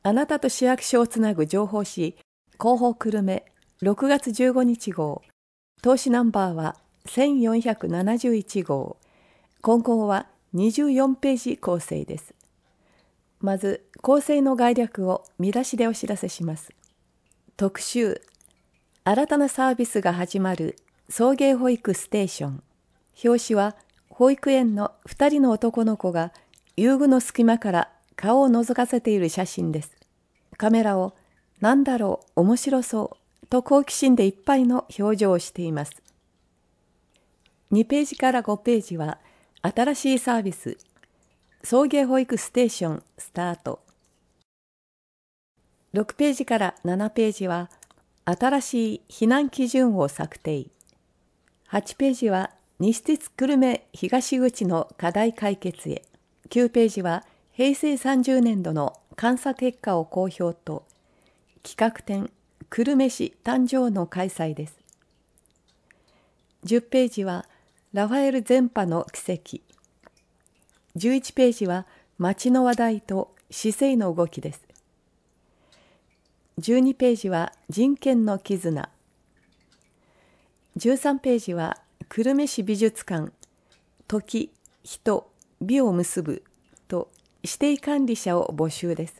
あなたと市役所をつなぐ情報誌、広報久留米6月15日号。投資ナンバーは1471号。今後は24ページ構成です。まず、構成の概略を見出しでお知らせします。特集、新たなサービスが始まる送迎保育ステーション。表紙は保育園の2人の男の子が遊具の隙間から顔を覗かせている写真です。カメラをなんだろう、面白そうと好奇心でいっぱいの表情をしています。2ページから5ページは新しいサービス、送迎保育ステーションスタート。6ページから7ページは新しい避難基準を策定。8ページは西鉄久留米東口の課題解決へ。9ページは平成30年度の監査結果を公表と企画展久留米市誕生の開催です。10ページはラファエル全波の奇跡。11ページは町の話題と市政の動きです。12ページは人権の絆。13ページは久留米市美術館時、人、美を結ぶと指定管理者を募集です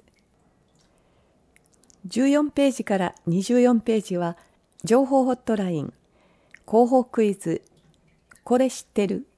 。14ページから24ページは情報ホットライン、広報クイズ、これ知ってる